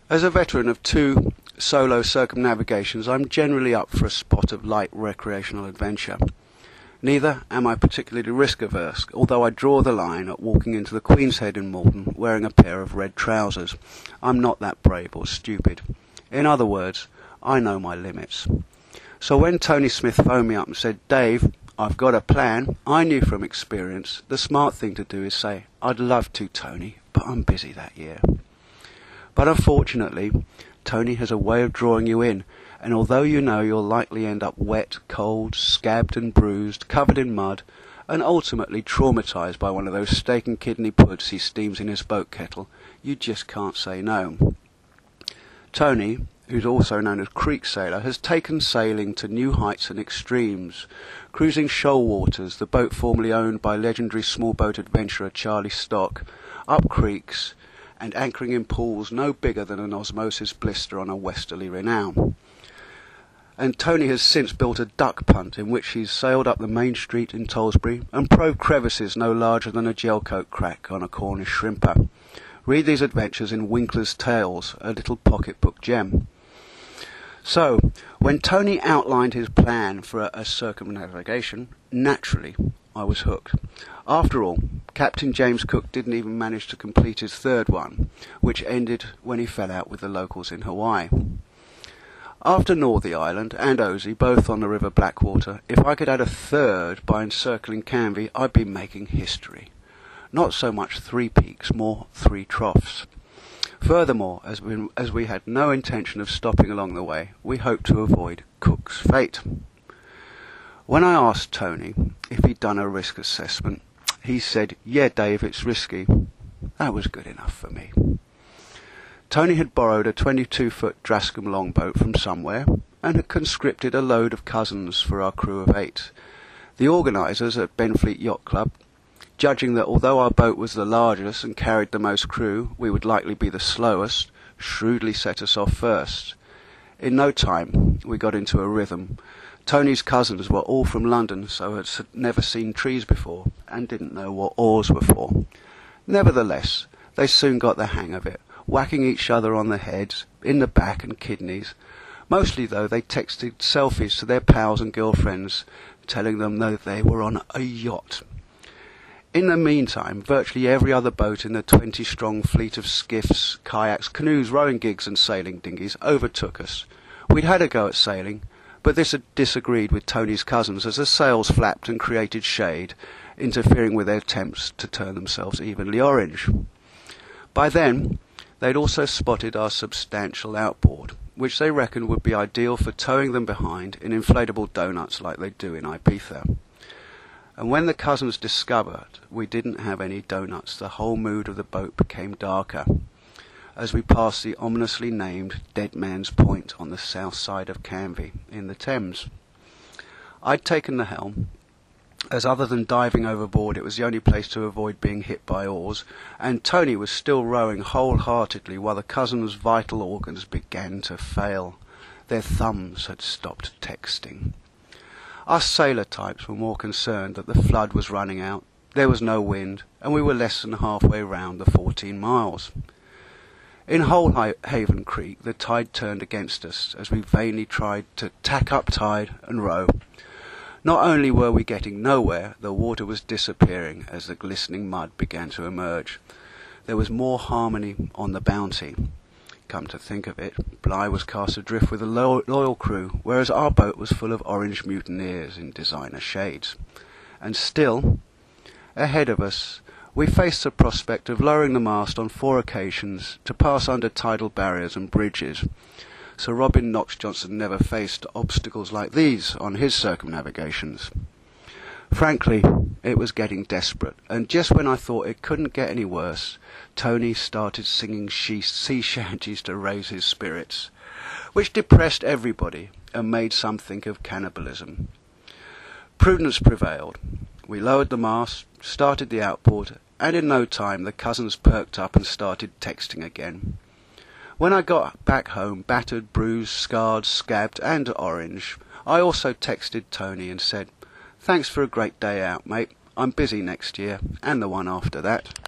As a veteran of 2 solo circumnavigations, I'm generally up for a spot of light recreational adventure. Neither am I particularly risk-averse, although I draw the line at walking into the Queen's Head in Malden wearing a pair of red trousers. I'm not that brave or stupid. In other words, I know my limits. So when Tony Smith phoned me up and said, "Dave, I've got a plan," I knew from experience the smart thing to do is say, "I'd love to, Tony, but I'm busy that year." But unfortunately, Tony has a way of drawing you in, and although you know you'll likely end up wet, cold, scabbed and bruised, covered in mud, and ultimately traumatised by one of those steak and kidney puds he steams in his boat kettle, you just can't say no. Tony, who's also known as Creek Sailor, has taken sailing to new heights and extremes, cruising shoal waters, the boat formerly owned by legendary small boat adventurer Charlie Stock, up creeks, and anchoring in pools no bigger than an osmosis blister on a westerly renown. And Tony has since built a duck punt in which he's sailed up the main street in Tollesbury and probed crevices no larger than a gelcoat crack on a Cornish shrimper. Read these adventures in Winkler's Tales, a little pocketbook gem. So, when Tony outlined his plan for a circumnavigation, naturally I was hooked. After all, Captain James Cook didn't even manage to complete his 3rd one, which ended when he fell out with the locals in Hawaii. After Northey Island and Osey, both on the River Blackwater, if I could add a 3rd by encircling Canvey, I'd be making history. Not so much 3 peaks, more 3 troughs. Furthermore, as we had no intention of stopping along the way, we hoped to avoid Cook's fate. When I asked Tony if he'd done a risk assessment, he said, "Yeah, Dave, it's risky." That was good enough for me. Tony had borrowed a 22-foot Drascombe longboat from somewhere and had conscripted a load of cousins for our crew of 8. The organisers at Benfleet Yacht Club, judging that although our boat was the largest and carried the most crew, we would likely be the slowest, shrewdly set us off first. In no time, we got into a rhythm. Tony's cousins were all from London, so had never seen trees before, and didn't know what oars were for. Nevertheless, they soon got the hang of it, whacking each other on the heads, in the back and kidneys. Mostly, though, they texted selfies to their pals and girlfriends, telling them that they were on a yacht. In the meantime, virtually every other boat in the 20-strong fleet of skiffs, kayaks, canoes, rowing gigs and sailing dinghies overtook us. We'd had a go at sailing, but this had disagreed with Tony's cousins as the sails flapped and created shade, interfering with their attempts to turn themselves evenly orange. By then, they'd also spotted our substantial outboard, which they reckoned would be ideal for towing them behind in inflatable donuts like they do in Ibiza. And when the cousins discovered we didn't have any donuts, the whole mood of the boat became darker, as we passed the ominously named Dead Man's Point on the south side of Canvey, in the Thames. I'd taken the helm, as other than diving overboard it was the only place to avoid being hit by oars, and Tony was still rowing wholeheartedly while the cousins' vital organs began to fail. Their thumbs had stopped texting. Us sailor types were more concerned that the flood was running out, there was no wind, and we were less than halfway round the 14 miles. In Holehaven Creek, the tide turned against us as we vainly tried to tack up tide and row. Not only were we getting nowhere, the water was disappearing as the glistening mud began to emerge. There was more harmony on the Bounty. Come to think of it, Bligh was cast adrift with a loyal crew, whereas our boat was full of orange mutineers in designer shades. And still, ahead of us, we faced the prospect of lowering the mast on 4 occasions to pass under tidal barriers and bridges. Sir Robin Knox-Johnson never faced obstacles like these on his circumnavigations. Frankly, it was getting desperate, and just when I thought it couldn't get any worse, Tony started singing sea shanties to raise his spirits, which depressed everybody and made some think of cannibalism. Prudence prevailed. We lowered the mast, started the outboard, and in no time the cousins perked up and started texting again. When I got back home, battered, bruised, scarred, scabbed, and orange, I also texted Tony and said, "Thanks for a great day out, mate. I'm busy next year, and the one after that."